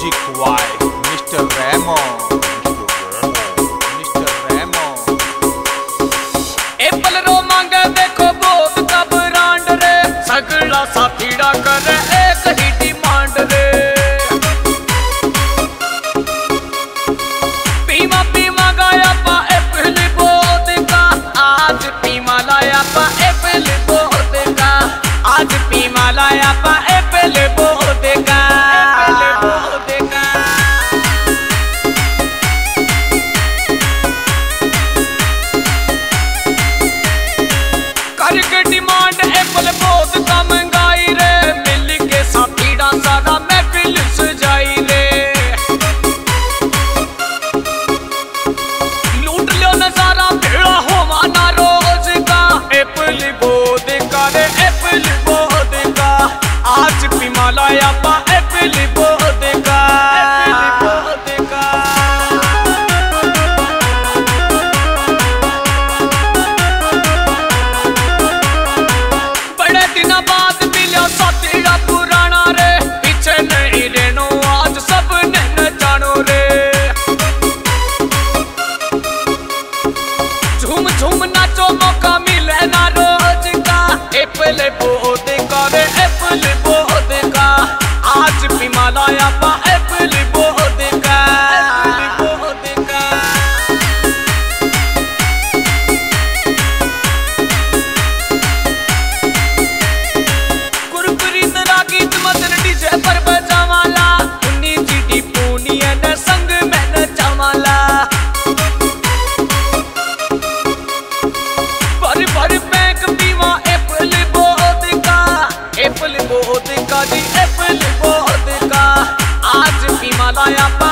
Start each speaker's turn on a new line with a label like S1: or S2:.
S1: Music by Mr. Remo. Mr. Remo.
S2: Apple रो मांगे देखो बहुत का ब्रांड रे, सगला साथीड़ा करे एक ही डिमांड रे। पीमा पीमा गाया पा एप्पल बहुत का, आज पीमा लाया पा एप्पल बहुत का, आज पीमा लाया पा एप्पल बहुत का। करके डिमांड एप्पल बहुत का महंगाई रे, मिल के साथीड़ा सारा महफिल सजाई रे। लूट लो नजारा भेड़ा हो माना रोज का, एप्पल बहुत का रे एप्पल बहुत का, आज पीमा लाया पा एप्पल बहुत का। बड़े दिन बाद मिलो साथीड़ा पुराना रे, पीछे नहीं रहनो आज सबने न जानो रे। झूम झूम नाचो मौका मिले ना रोज का, एप्पल बहुत का रे एप्पल बहुत का, आज पीमा लाया पा एप्पल बहुत का। कुरकुरी तरह गीत मदन डीजे पर बजावाला, उन्नी जीडी पूनिया ने संग में नचावाला। भर भर पैक पीवा एप्पल बहुत का, एप्पल बहुत का जी एप्पल बहुत का, आज पीमा लाया पा